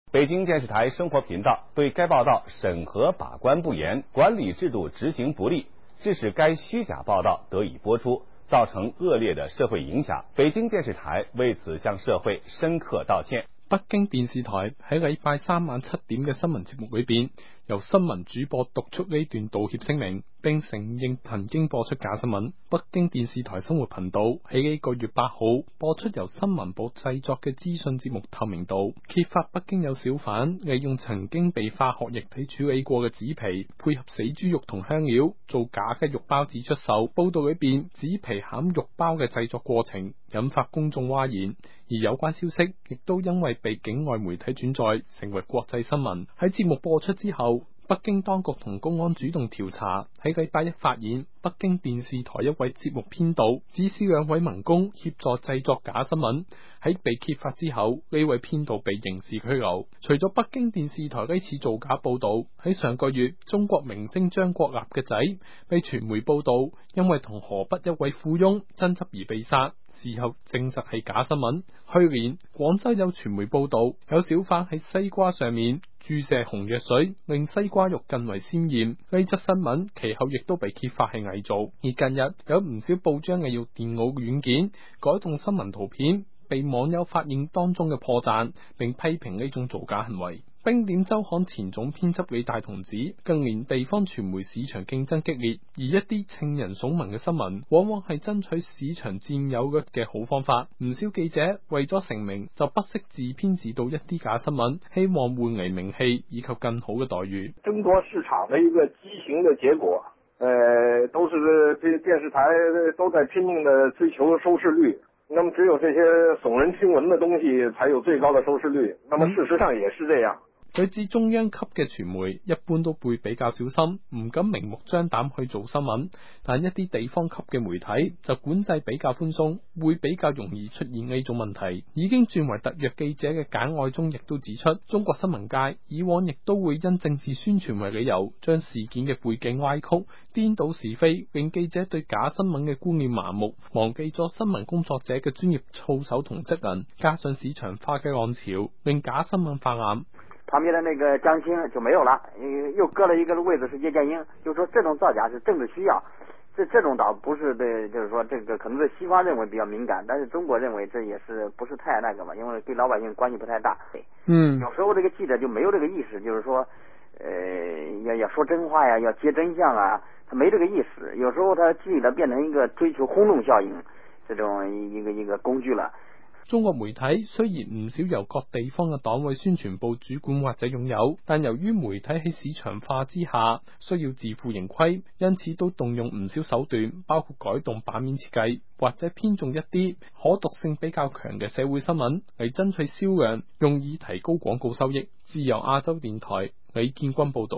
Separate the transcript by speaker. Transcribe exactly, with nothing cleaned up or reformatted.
Speaker 1: 北京电视台生活频道对该报道审核把关不严，管理制度执行不力，致使该虚假報道得以播出，造成惡劣的社會影響。北京電視台為此向社會深刻道歉。
Speaker 2: 北京電視台喺禮拜三晚七點嘅新聞節目裏邊，由新聞主播讀出呢段道歉聲明，並承認曾經播出假新聞。北京電視台生活頻道喺呢個月八號播出由新聞部製作嘅資訊節目《透明度》，揭發北京有小販利用曾經被化學液體處理過嘅紙皮，配合死豬肉同香料做假嘅肉包子出售。報道裏邊紙皮餡肉包嘅製作過程引發公眾譁然，而有關消息亦都因為被境外媒體轉載，成為國際新聞。喺節目播出之後，北京當局同公安主動調查，喺禮拜一發現北京電視台一位節目編導指使兩位民工協助製作假新聞。喺被揭發之後，呢位編導被刑事拘留。除咗北京電視台呢次造假報道，喺上個月中國明星張國立嘅仔被傳媒報道因為同河北一位富翁爭執而被殺，事後證實係假新聞。去年廣州有傳媒報道，有小販喺西瓜上面注射紅藥水，令西瓜肉更為鮮豔。呢則新聞其後亦都被揭發係偽造。而近日有唔少報章係用電腦軟件改動新聞圖片，被網友發現當中嘅破綻，並批評呢種造假行為。冰點週刊前總編輯李大同指，近年地方傳媒市場競爭激烈，而一啲稱人聳聞嘅新聞，往往係爭取市場佔有率嘅好方法。唔少記者為咗成名，就不惜自編自導一啲假新聞，希望換嚟名氣以及更好嘅待遇。
Speaker 3: 爭奪市場的一個畸形的結果，呃，都是這電視台都在拼命的追求收視率。那麼只有這些聳人聽聞的東西才有最高的收視率，那麼事實上也是這樣。
Speaker 2: 佢指中央級嘅傳媒一般都會比較小心，唔敢明目張膽去做新聞，但一啲地方級嘅媒體就管制比較寬鬆，會比較容易出現呢種問題。已經轉為特約記者嘅簡愛忠亦都指出，中國新聞界以往亦都會因政治宣傳為理由，將事件嘅背景歪曲、顛倒是非，令記者對假新聞嘅觀念麻木，忘記咗新聞工作者嘅專業操守同職能。加上市場化嘅浪潮，令假新聞泛濫。
Speaker 4: 旁邊的那個江青就沒有了，又搁了一個位置是葉劍英，就是說這種造假是政治需要，這這種倒不是對，就是說這個可能對西方認為比較敏感，但是中國認為這也是不是太那個嘛，因為對老百姓關係不太大。
Speaker 2: 嗯，
Speaker 4: 有時候這個記者就沒有這個意識，就是說，呃，要要說真話呀，要接真相啊，他沒這個意識，有時候他記者變成一個追求轟動效應這種一個一個工具了。
Speaker 2: 中國媒體雖然唔少由各地方嘅黨委宣傳部主管或者擁有，但由於媒體喺市場化之下需要自負盈虧，因此都動用唔少手段，包括改動版面設計或者偏重一啲可讀性比較強嘅社會新聞嚟爭取銷量，用以提高廣告收益。自由亞洲電台李建軍報道。